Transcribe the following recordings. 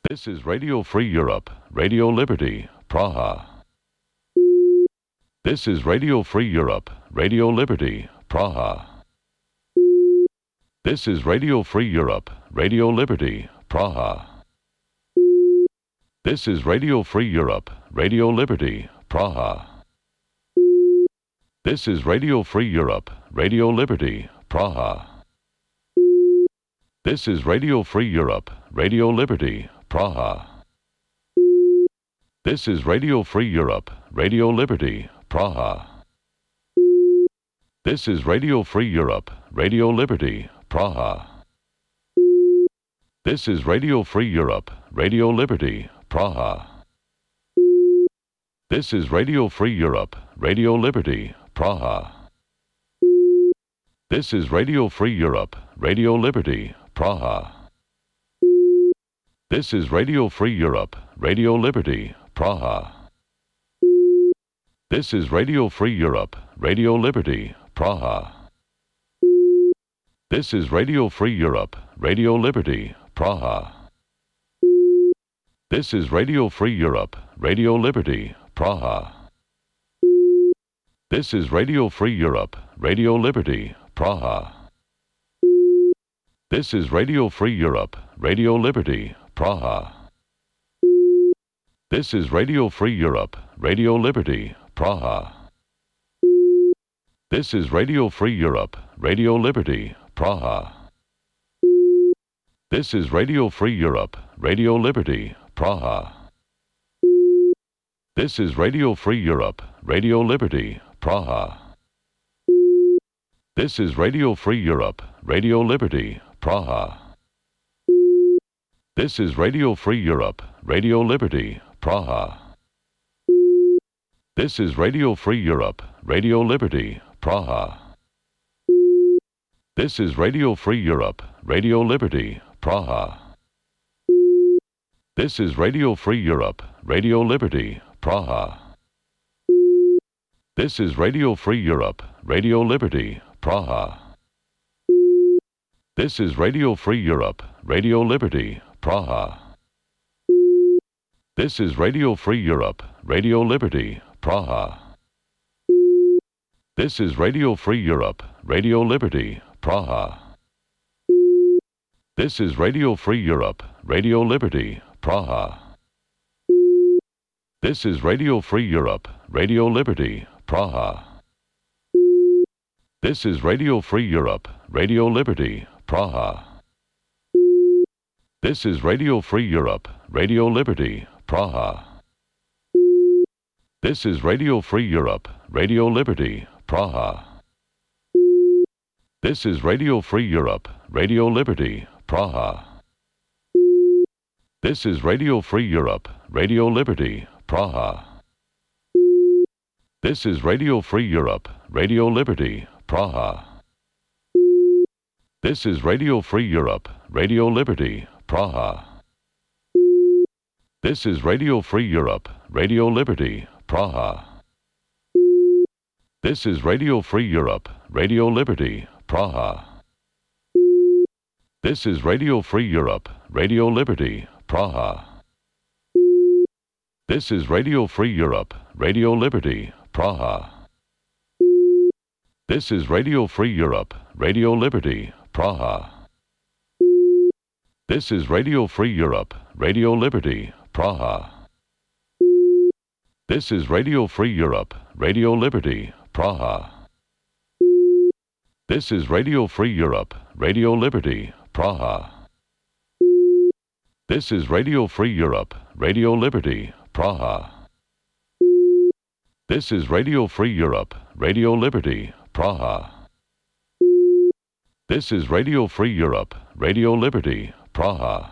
This is Radio Free Europe, Radio Liberty, Praha. This is Radio Free Europe, Radio Liberty, Praha. This is Radio Free Europe, Radio Liberty, Praha. This is Radio Free Europe, Radio Liberty, Praha. This is Radio Free Europe, Radio Liberty, Praha. This is Radio Free Europe, Radio Liberty, Praha. This is Radio Free Europe, Radio Liberty, Praha. This is Radio Free Europe, Radio Liberty, Praha. This is Radio Free Europe, Radio Liberty, Praha. This is Radio Free Europe, Radio Liberty, Praha. This is Radio Free Europe, Radio Liberty, Praha. This is Radio Free Europe, Radio Liberty, Praha. This is Radio Free Europe, Radio Liberty, Praha. This is Radio Free Europe, Radio Liberty, Praha. This is Radio Free Europe, Radio Liberty, Praha. This is Radio Free Europe, Radio Liberty, Praha. This is Radio Free Europe, Radio Liberty, Praha. This is Radio Free Europe, Radio Liberty, Praha. This is Radio Free Europe, Radio Liberty, Praha. This is Radio Free Europe, Radio Liberty, Praha. This is Radio Free Europe, Radio Liberty, Praha. This is Radio Free Europe, Radio Liberty, Praha. This is Radio Free Europe, Radio Liberty, Praha. This is Radio Free Europe, Radio Liberty, Praha. This is Radio Free Europe, Radio Liberty, Praha. This is Radio Free Europe, Radio Liberty, Praha. This is Radio Free Europe, Radio Liberty, Praha. This is Radio Free Europe, Radio Liberty, Praha. This is Radio Free Europe, Radio Liberty, Praha. This is Radio Free Europe, Radio Liberty, Praha. This is Radio Free Europe, Radio Liberty, Praha. This is Radio Free Europe, Radio Liberty, Praha. This is Radio Free Europe, Radio Liberty, Praha. This is Radio Free Europe, Radio Liberty, Praha. This is Radio Free Europe, Radio Liberty, Praha. This is Radio Free Europe, Radio Liberty, Praha. This is Radio Free Europe, Radio Liberty, Praha. This is Radio Free Europe, Radio Liberty, Praha. This is Radio Free Europe, Radio Liberty, Praha. This is Radio Free Europe, Radio Liberty, Praha. This is Radio Free Europe, Radio Liberty, Praha. This is Radio Free Europe, Radio Liberty, Praha. This is Radio Free Europe, Radio Liberty, Praha. This is Radio Free Europe, Radio Liberty, Praha. This is Radio Free Europe, Radio Liberty, Praha. This is Radio Free Europe, Radio Liberty, Praha. This is Radio Free Europe, Radio Liberty, Praha. This is Radio Free Europe, Radio Liberty, Praha. This is Radio Free Europe, Radio Liberty, Praha. This is Radio Free Europe, Radio Liberty, Praha.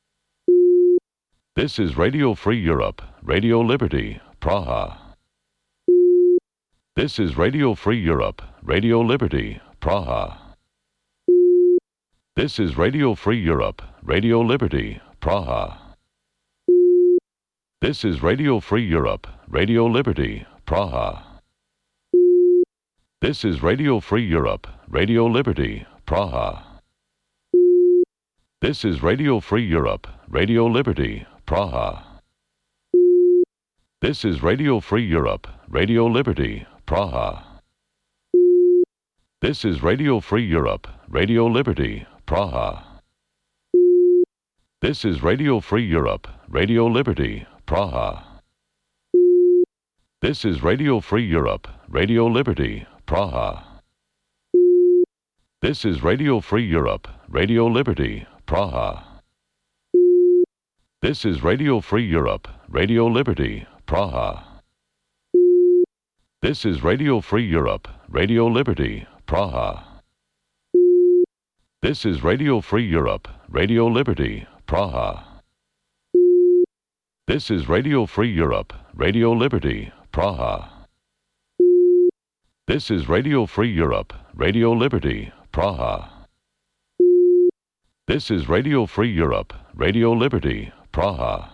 This is Radio Free Europe, Radio Liberty, Praha. This is Radio Free Europe, Radio Liberty, Praha. This is Radio Free Europe, Radio Liberty, Praha. This is Radio Free Europe, Radio Liberty, Praha. This is Radio Free Europe, Radio Liberty, Praha. This is Radio Free Europe, Radio Liberty, Praha. This is Radio Free Europe, Radio Liberty, Praha. This is Radio Free Europe, Radio Liberty, Praha. This is Radio Free Europe, Radio Liberty, Praha. This is Radio Free Europe, Radio Liberty, Praha. This is Radio Free Europe, Radio Liberty, Praha. This is Radio Free Europe, Radio Liberty, Praha. This is Radio Free Europe, Radio Liberty, Praha. This is Radio Free Europe, Radio Liberty, Praha. This is Radio Free Europe, Radio Liberty, Praha. This is Radio Free Europe, Radio Liberty, Praha. This is Radio Free Europe, Radio Liberty, Praha.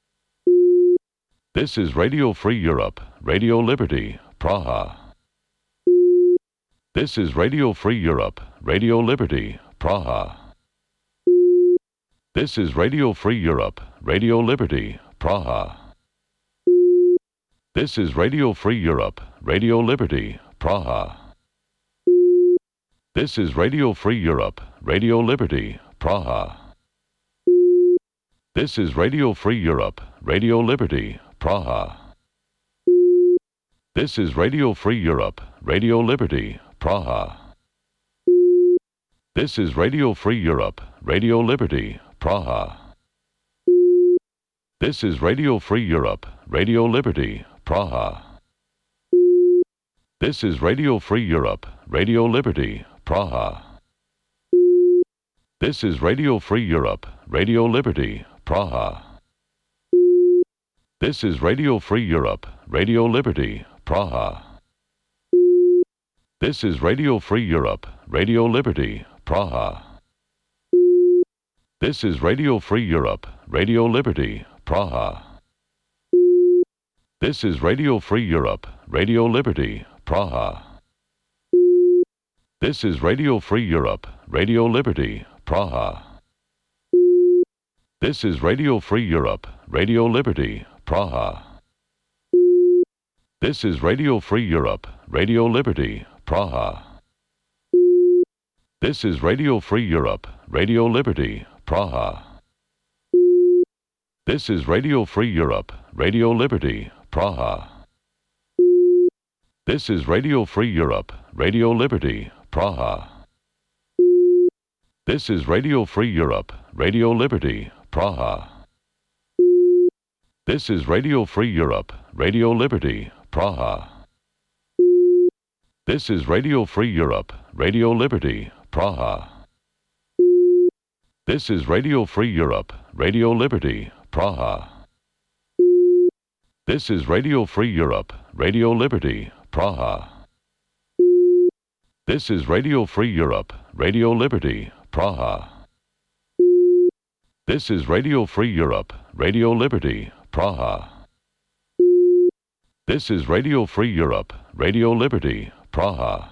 This is Radio Free Europe, Radio Liberty, Praha. This is Radio Free Europe, Radio Liberty, Praha. This is Radio Free Europe, Radio Liberty, Praha. This is Radio Free Europe, Radio Liberty, Praha. This is Radio Free Europe, Radio Liberty, Praha. This is Radio Free Europe, Radio Liberty, Praha. This is Radio Free Europe, Radio Liberty, Praha. This is Radio Free Europe, Radio Liberty, Praha. This is Radio Free Europe, Radio Liberty, Praha. This is Radio Free Europe, Radio Liberty, Praha. This is Radio Free Europe, Radio Liberty, Praha. This is Radio Free Europe, Radio Liberty, Praha. This is Radio Free Europe, Radio Liberty, Praha. This is Radio Free Europe, Radio Liberty, Praha. This is Radio Free Europe, Radio Liberty, Praha. This is Radio Free Europe, Radio Liberty, Praha. This is Radio Free Europe, Radio Liberty, Praha. This is Radio Free Europe, Radio Liberty, Praha. This is Radio Free Europe, Radio Liberty, Praha. This is Radio Free Europe, Radio Liberty, Praha. This is Radio Free Europe, Radio Liberty, Praha. This is Radio Free Europe, Radio Liberty, Praha. This is Radio Free Europe, Radio Liberty, Praha. This is Radio Free Europe, Radio Liberty, Praha. This is Radio Free Europe, Radio Liberty, Praha. This is Radio Free Europe, Radio Liberty, Praha. This is Radio Free Europe, Radio Liberty, Praha. This is Radio Free Europe, Radio Liberty, Praha. This is Radio Free Europe, Radio Liberty, Praha.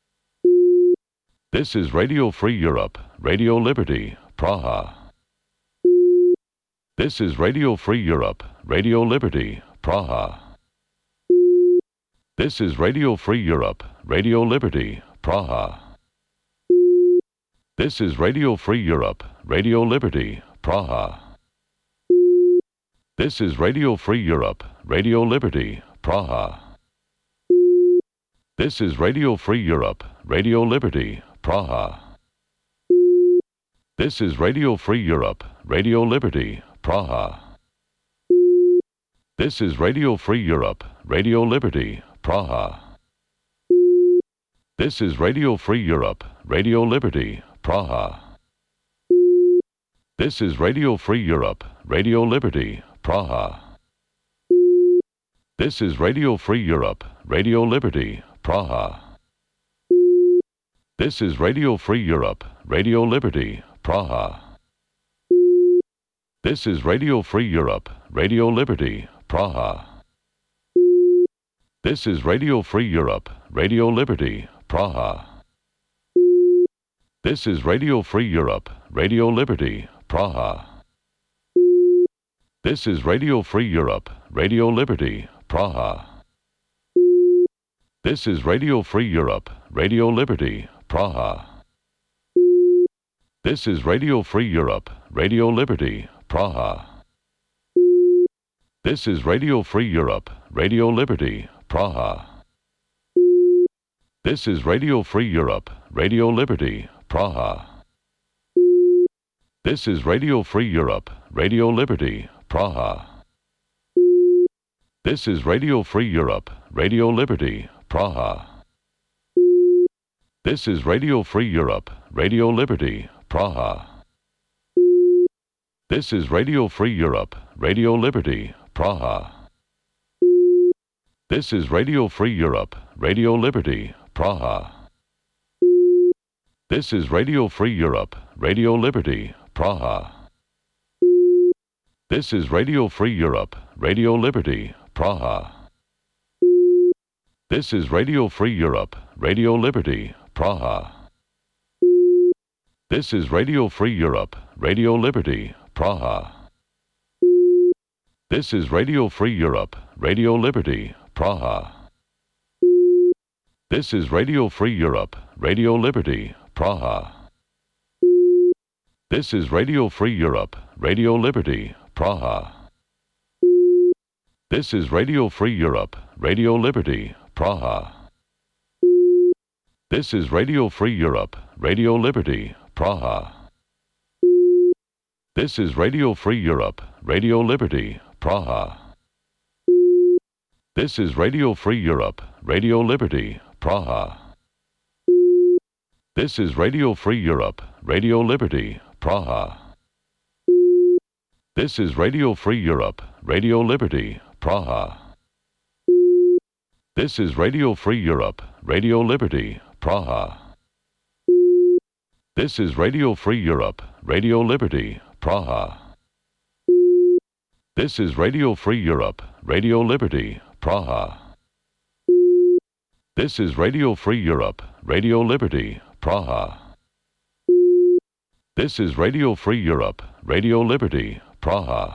This is Radio Free Europe, Radio Liberty, Praha. This is Radio Free Europe, Radio Liberty, Praha. This is Radio Free Europe, Radio Liberty, Praha. This is Radio Free Europe, Radio Liberty, Praha. This is Radio Free Europe, Radio Liberty, Praha. This is Radio Free Europe, Radio Liberty, Praha. This is Radio Free Europe, Radio Liberty, Praha. This is Radio Free Europe, Radio Liberty, Praha. This is Radio Free Europe, Radio Liberty, Praha. This is Radio Free Europe, Radio Liberty, Praha. This is Radio Free Europe, Radio Liberty, Praha. This is Radio Free Europe, Radio Liberty, Praha. This is Radio Free Europe, Radio Liberty, Praha. This is Radio Free Europe, Radio Liberty, Praha. This is Radio Free Europe, Radio Liberty, Praha. This is Radio Free Europe, Radio Liberty, Praha. This is Radio Free Europe, Radio Liberty, Praha. This is Radio Free Europe, Radio Liberty, Praha. This is Radio Free Europe, Radio Liberty, Praha. This is Radio Free Europe, Radio Liberty, Praha. This is Radio Free Europe, Radio Liberty, Praha. This is Radio Free Europe, Radio Liberty, Praha. This is Radio Free Europe, Radio Liberty, Praha. This is Radio Free Europe, Radio Liberty, Praha. This is Radio Free Europe, Radio Liberty, Praha. This is Radio Free Europe, Radio Liberty, Praha. This is Radio Free Europe, Radio Liberty, Praha. This is Radio Free Europe, Radio Liberty, Praha. This is Radio Free Europe, Radio Liberty, Praha. This is Radio Free Europe, Radio Liberty, Praha. This is Radio Free Europe, Radio Liberty, Praha. This is Radio Free Europe, Radio Liberty, Praha. This is Radio Free Europe, Radio Liberty, Praha. This is Radio Free Europe, Radio Liberty, Praha. This is Radio Free Europe, Radio Liberty, Praha. This is Radio Free Europe, Radio Liberty, Praha. This is Radio Free Europe, Radio Liberty, Praha. This is Radio Free Europe, Radio Liberty, Praha. This is Radio Free Europe, Radio Liberty, Praha. This is Radio Free Europe, Radio Liberty, Praha. This is Radio Free Europe, Radio Liberty, Praha. This is Radio Free Europe, Radio Liberty, Praha. This is Radio Free Europe, Radio Liberty, Praha.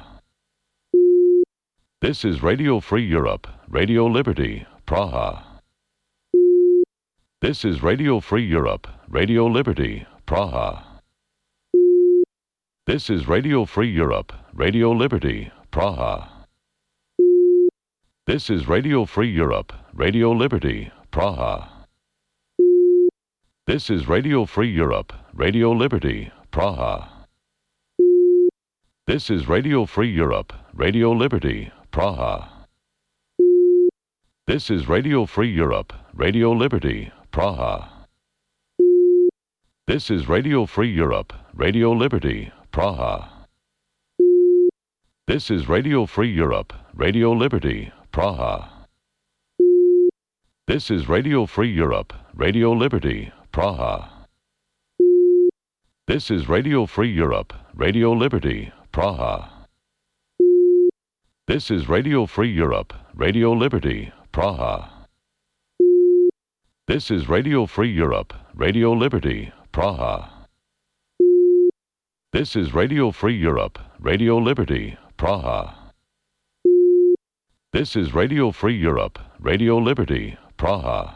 This is Radio Free Europe, Radio Liberty, Praha. This is Radio Free Europe, Radio Liberty, Praha. This is Radio Free Europe, Radio Liberty, Praha. This is Radio Free Europe, Radio Liberty, Praha. This is Radio Free Europe, Radio Liberty, Praha. This is Radio Free Europe, Radio Liberty, Praha. This is Radio Free Europe, Radio Liberty, Praha. This is Radio Free Europe, Radio Liberty, Praha. This is Radio Free Europe, Radio Liberty, Praha. This is Radio Free Europe, Radio Liberty, Praha. This is Radio Free Europe, Radio Liberty, Praha. This is Radio Free Europe, Radio Liberty, Praha. This is Radio Free Europe, Radio Liberty, Praha. This is Radio Free Europe, Radio Liberty, Praha. This is Radio Free Europe, Radio Liberty, Praha.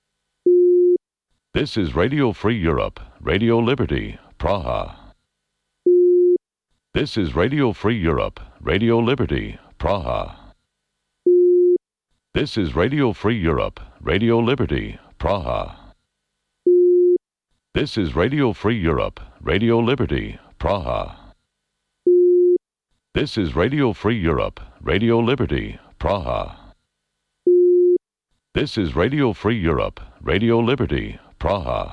This is Radio Free Europe, Radio Liberty, Praha. This is Radio Free Europe, Radio Liberty, Praha. This is Radio Free Europe, Radio Liberty, Praha. This is Radio Free Europe, Radio Liberty, Praha. This is Radio Free Europe, Radio Liberty, Praha. This is Radio Free Europe, Radio Liberty, Praha.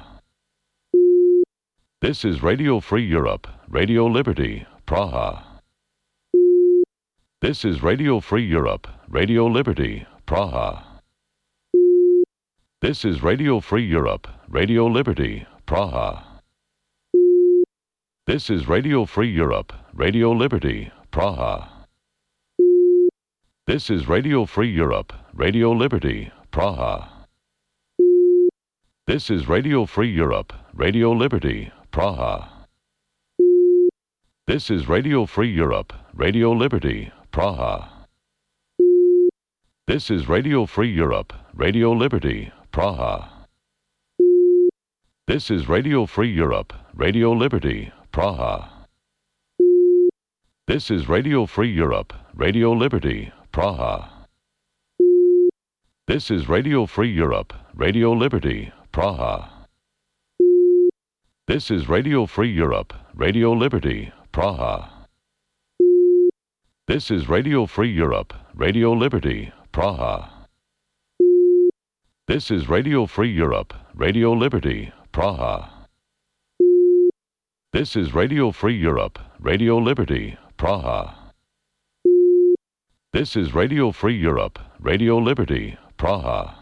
This is Radio Free Europe, Radio Liberty, Praha. This is Radio Free Europe, Radio Liberty, Praha. This is Radio Free Europe, Radio Liberty, Praha. This is Radio Free Europe, Radio Liberty, Praha. This is Radio Free Europe, Radio Liberty, Praha. This is Radio Free Europe, Radio Liberty, Praha. This is Radio Free Europe, Radio Liberty, Praha. This is Radio Free Europe, Radio Liberty, Praha. This is Radio Free Europe, Radio Liberty, Praha. This is Radio Free Europe, Radio Liberty, Praha. This is Radio Free Europe, Radio Liberty, Praha. This is Radio Free Europe, Radio Liberty, Praha. This is Radio Free Europe, Radio Liberty, Praha. This is Radio Free Europe, Radio Liberty, Praha. This is Radio Free Europe, Radio Liberty, Praha. This is Radio Free Europe, Radio Liberty, Praha.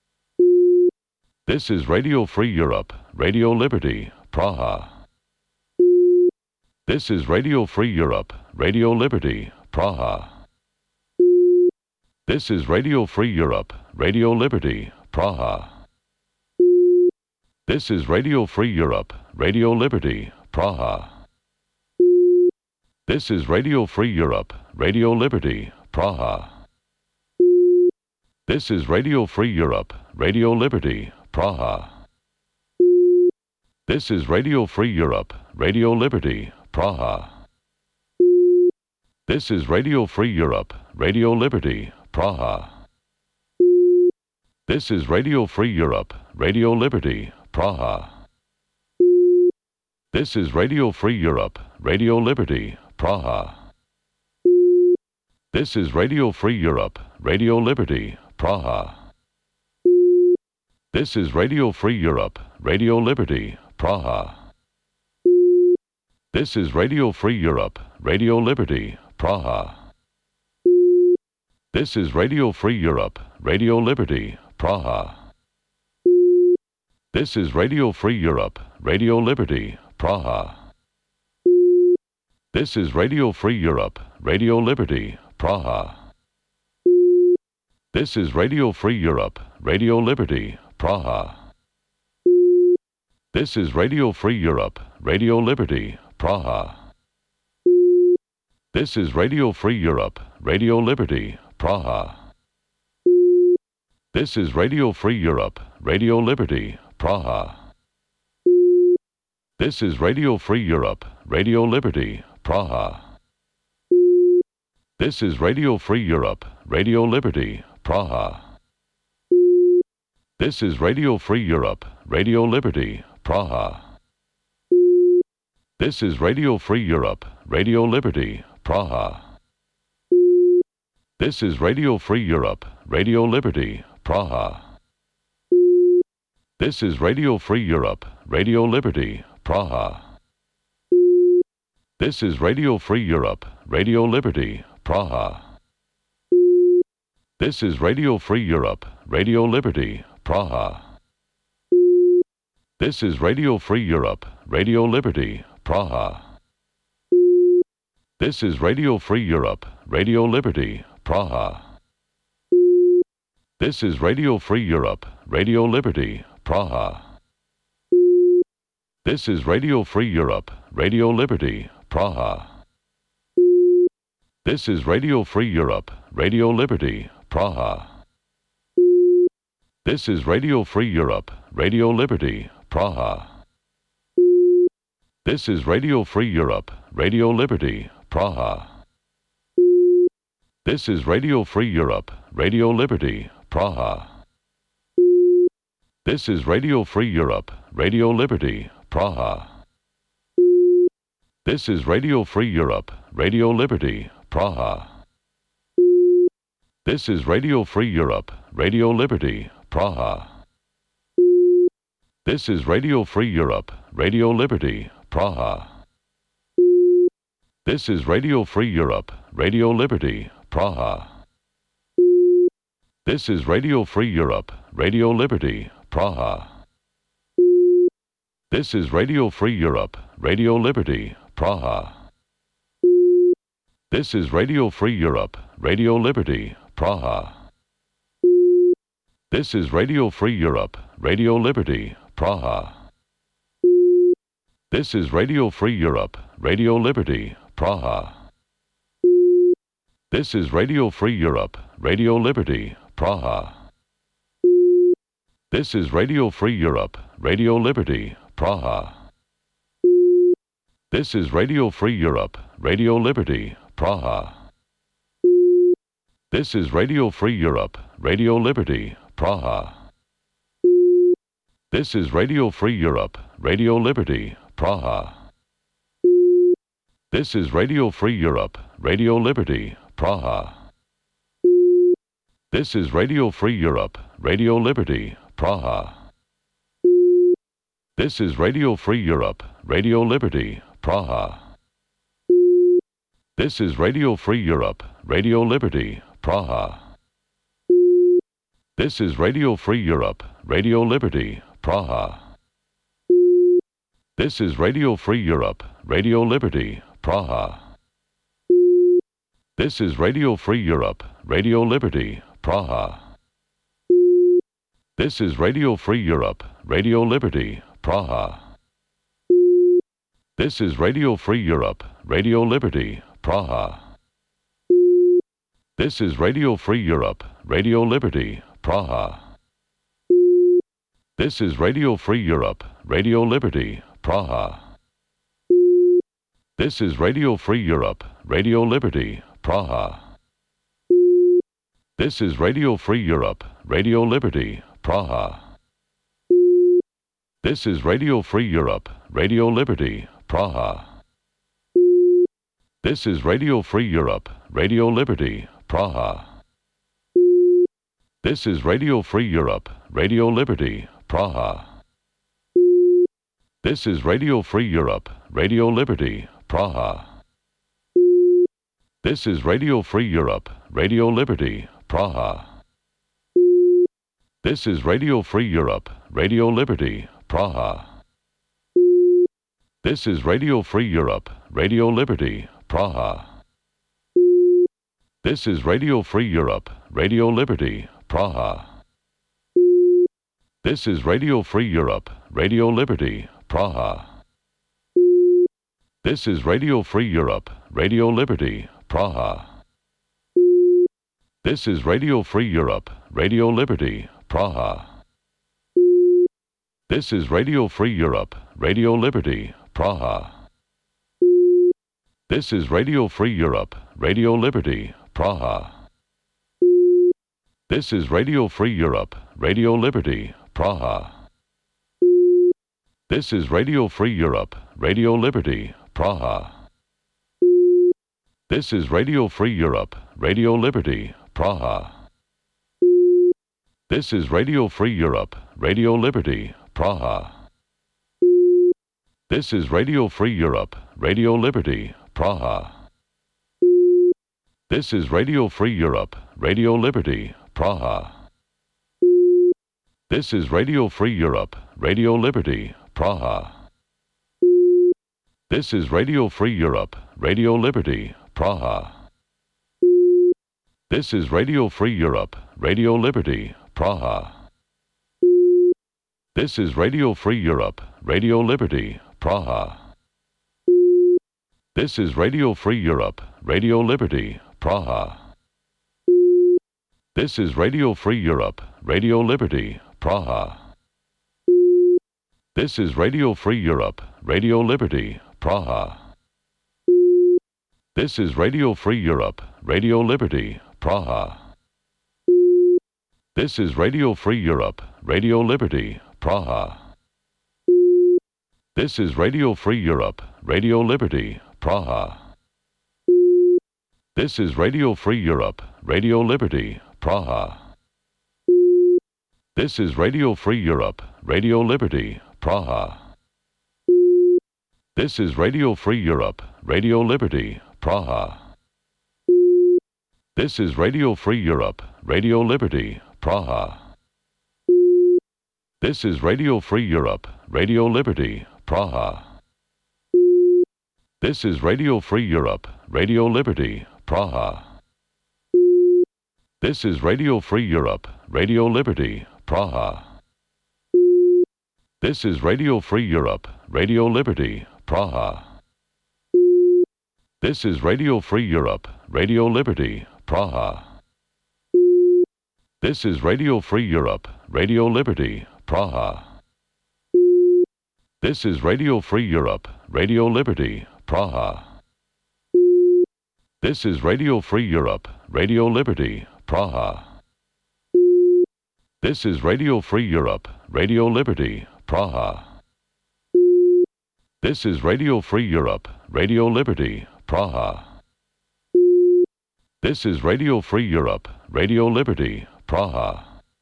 This is Radio Free Europe, Radio Liberty, Praha. This is Radio Free Europe, Radio Liberty, Praha. This is Radio Free Europe, Radio Liberty, Praha. This is Radio Free Europe, Radio Liberty, Praha. This is Radio Free Europe, Radio Liberty, Praha. This is Radio Free Europe, Radio Liberty, Praha. This is Radio Free Europe, Radio Liberty, Praha. This is Radio Free Europe, Radio Liberty, Praha. This is Radio Free Europe, Radio Liberty, Praha. This is Radio Free Europe, Radio Liberty, Praha. This is Radio Free Europe, Radio Liberty, Praha. This is Radio Free Europe, Radio Liberty, Praha. This is Radio Free Europe, Radio Liberty, Praha. This is Radio Free Europe, Radio Liberty, Praha. This is Radio Free Europe, Radio Liberty, Praha. This is Radio Free Europe, Radio Liberty, Praha. This is Radio Free Europe, Radio Liberty, Praha. This is Radio Free Europe, Radio Liberty, Praha. This is Radio Free Europe, Radio Liberty, Praha. This is Radio Free Europe, Radio Liberty, Praha. This is Radio Free Europe, Radio Liberty, Praha. This is Radio Free Europe, Radio Liberty, Praha. This is Radio Free Europe, Radio Liberty, Praha. This is Radio Free Europe, Radio Liberty, Praha. This is Radio Free Europe, Radio Liberty, Praha. This is Radio Free Europe, Radio Liberty, Praha. This is Radio Free Europe, Radio Liberty, Praha. This is Radio Free Europe, Radio Liberty, Praha. This is Radio Free Europe, Radio Liberty, Praha. This is Radio Free Europe, Radio Liberty, Praha. This is Radio Free Europe, Radio Liberty, Praha. This is Radio Free Europe, Radio Liberty, Praha. This is Radio Free Europe, Radio Liberty, Praha. This is Radio Free Europe, Radio Liberty, Praha. This is Radio Free Europe, Radio Liberty, Praha. This is Radio Free Europe, Radio Liberty, Praha. This is Radio Free Europe, Radio Liberty, Praha. This is Radio Free Europe, Radio Liberty, Praha. This is Radio Free Europe, Radio Liberty, Praha. This is Radio Free Europe, Radio Liberty, Praha. This is Radio Free Europe, Radio Liberty, Praha. This is Radio Free Europe, Radio Liberty, Praha. This is Radio Free Europe, Radio Liberty, Praha. This is Radio Free Europe, Radio Liberty, Praha. This is Radio Free Europe, Radio Liberty, Praha. This is Radio Free Europe, Radio Liberty, Praha. This is Radio Free Europe, Radio Liberty, Praha. This is Radio Free Europe, Radio Liberty, Praha. This is Radio Free Europe, Radio Liberty, Praha. This is Radio Free Europe, Radio Liberty, Praha. This is Radio Free Europe, Radio Liberty, Praha. This is Radio Free Europe, Radio Liberty, Praha. This is Radio Free Europe, Radio Liberty, Praha. This is Radio Free Europe, Radio Liberty, Praha. This is Radio Free Europe, Radio Liberty, Praha. This is Radio Free Europe, Radio Liberty, Praha. This is Radio Free Europe, Radio Liberty, Praha. This is Radio Free Europe, Radio Liberty, Praha. This is Radio Free Europe, Radio Liberty, Praha. This is Radio Free Europe, Radio Liberty, Praha. This is Radio Free Europe, Radio Liberty, Praha. This is Radio Free Europe, Radio Liberty, Praha. This is Radio Free Europe, Radio Liberty, Praha. This is Radio Free Europe, Radio Liberty, Praha. This is Radio Free Europe, Radio Liberty, Praha. This is Radio Free Europe, Radio Liberty, Praha. This is Radio Free Europe, Radio Liberty, Praha. This is Radio Free Europe, Radio Liberty, Praha. This is Radio Free Europe, Radio Liberty, Praha. This is Radio Free Europe, Radio Liberty, Praha. This is Radio Free Europe, Radio Liberty, Praha. This is Radio Free Europe, Radio Liberty, Praha. This is Radio Free Europe, Radio Liberty, Praha. This is Radio Free Europe, Radio Liberty, Praha. This is Radio Free Europe, Radio Liberty, Praha. This is Radio Free Europe, Radio Liberty, Praha. This is Radio Free Europe, Radio Liberty, Praha. This is Radio Free Europe, Radio Liberty, Praha. This is Radio Free Europe, Radio Liberty, Praha. This is Radio Free Europe, Radio Liberty, Praha. This is Radio Free Europe, Radio Liberty, Praha. This is Radio Free Europe, Radio Liberty, Praha. This is Radio Free Europe, Radio Liberty, Praha. This is Radio Free Europe, Radio Liberty, Praha. This is Radio Free Europe, Radio Liberty, Praha. This is Radio Free Europe, Radio Liberty, Praha. This is Radio Free Europe, Radio Liberty, Praha. This is Radio Free Europe, Radio Liberty, Praha. This is Radio Free Europe, Radio Liberty, Praha. This is Radio Free Europe, Radio Liberty, Praha. This is Radio Free Europe, Radio Liberty, Praha. This is Radio Free Europe, Radio Liberty, Praha. This is Radio Free Europe, Radio Liberty, Praha. This is Radio Free Europe, Radio Liberty, Praha. This is Radio Free Europe, Radio Liberty, Praha. This is Radio Free Europe, Radio Liberty, Praha. This is Radio Free Europe, Radio Liberty, Praha. This is Radio Free Europe, Radio Liberty, Praha. This is Radio Free Europe, Radio Liberty, Praha. This is Radio Free Europe, Radio Liberty, Praha. This is Radio Free Europe, Radio Liberty, Praha. This is Radio Free Europe, Radio Liberty, Praha. This is Radio Free Europe, Radio Liberty, Praha. This is Radio Free Europe, Radio Liberty, Praha. This is Radio Free Europe, Radio Liberty, Praha. This is Radio Free Europe, Radio Liberty, Praha. This is Radio Free Europe, Radio Liberty, Praha. This is Radio Free Europe, Radio Liberty, Praha.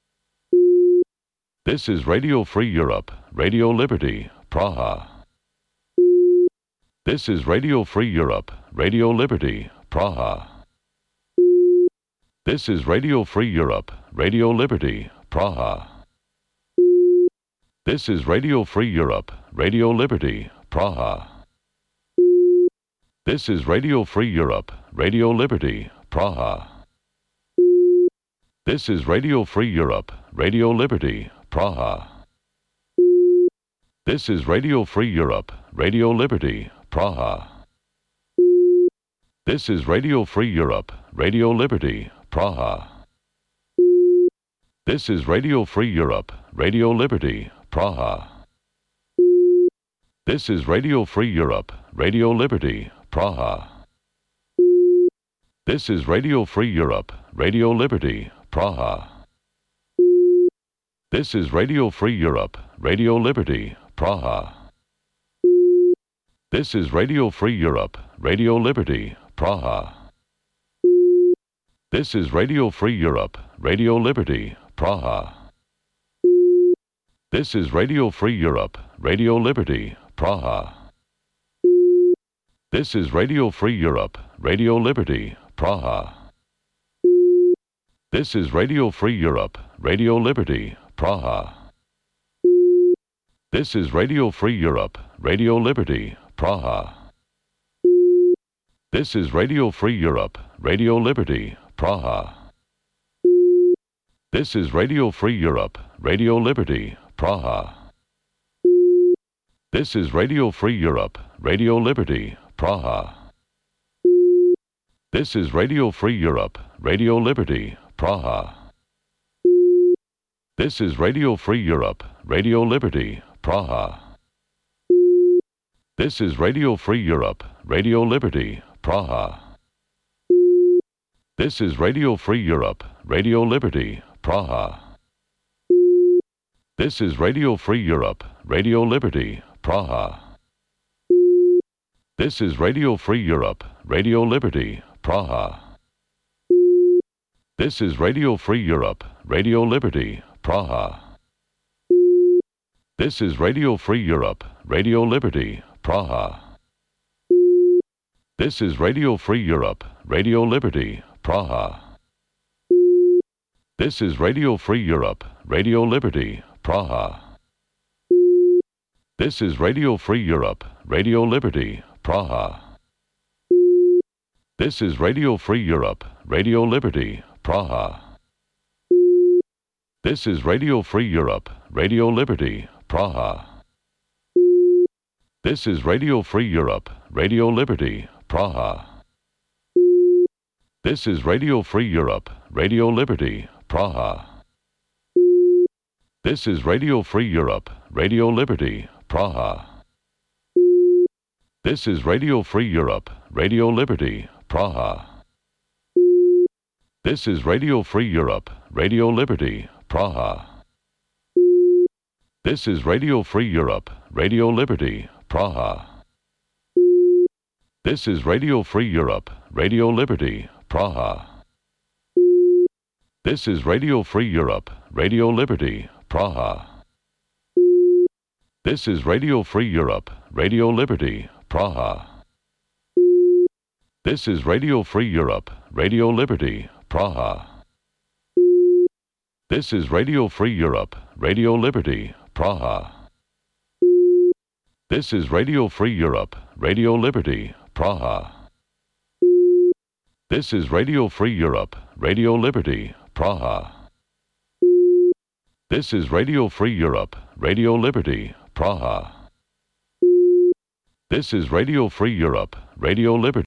This is Radio Free Europe, Radio Liberty, Praha. This is Radio Free Europe, Radio Liberty, Praha. This is Radio Free Europe, Radio Liberty, Praha. This is Radio Free Europe, Radio Liberty, Praha. This is Radio Free Europe, Radio Liberty, Praha. This is Radio Free Europe, Radio Liberty, Praha. This is Radio Free Europe, Radio Liberty, Praha. This is Radio Free Europe, Radio Liberty, Praha. This is Radio Free Europe, Radio Liberty, Praha. This is Radio Free Europe, Radio Liberty, Praha. This is Radio Free Europe, Radio Liberty, Praha. This is Radio Free Europe, Radio Liberty, Praha. This is Radio Free Europe, Radio Liberty, Praha. This is Radio Free Europe, Radio Liberty, Praha. This is Radio Free Europe, Radio Liberty, Praha. This is Radio Free Europe, Radio Liberty, Praha. This is Radio Free Europe, Radio Liberty, Praha. This is Radio Free Europe, Radio Liberty, Praha. This is Radio Free Europe, Radio Liberty, Praha. This is Radio Free Europe, Radio Liberty, Praha. This is Radio Free Europe, Radio Liberty, Praha. This is Radio Free Europe, Radio Liberty, Praha. This is Radio Free Europe, Radio Liberty, Praha. This is Radio Free Europe, Radio Liberty, Praha. This is Radio Free Europe, Radio Liberty, Praha. This is Radio Free Europe, Radio Liberty, Praha. This is Radio Free Europe, Radio Liberty, Praha. This is Radio Free Europe, Radio Liberty, Praha. This is Radio Free Europe, Radio Liberty, Praha. This is Radio Free Europe, Radio Liberty, Praha. This is Radio Free Europe, Radio Liberty, Praha. This is Radio Free Europe, Radio Liberty, Praha. This is Radio Free Europe, Radio Liberty, Praha. This is Radio Free Europe, Radio Liberty, Praha. This is Radio Free Europe, Radio Liberty, Praha. This is Radio Free Europe, Radio Liberty, Praha. This is Radio Free Europe, Radio Liberty, Praha. This is Radio Free Europe, Radio Liberty, Praha. This is Radio Free Europe, Radio Liberty, Praha. This is Radio Free Europe, Radio Liberty, Praha. This is Radio Free Europe, Radio Liberty, Praha. This is Radio Free Europe, Radio Liberty, Praha. This is Radio Free Europe, Radio Liberty, Praha. This is Radio Free Europe, Radio Liberty, Praha. This is Radio Free Europe, Radio Liberty, Praha. This is Radio Free Europe, Radio Liberty, Praha. This is Radio Free Europe, Radio Liberty, Praha. This is Radio Free Europe, Radio Liberty, Praha. This is Radio Free Europe, Radio Liberty.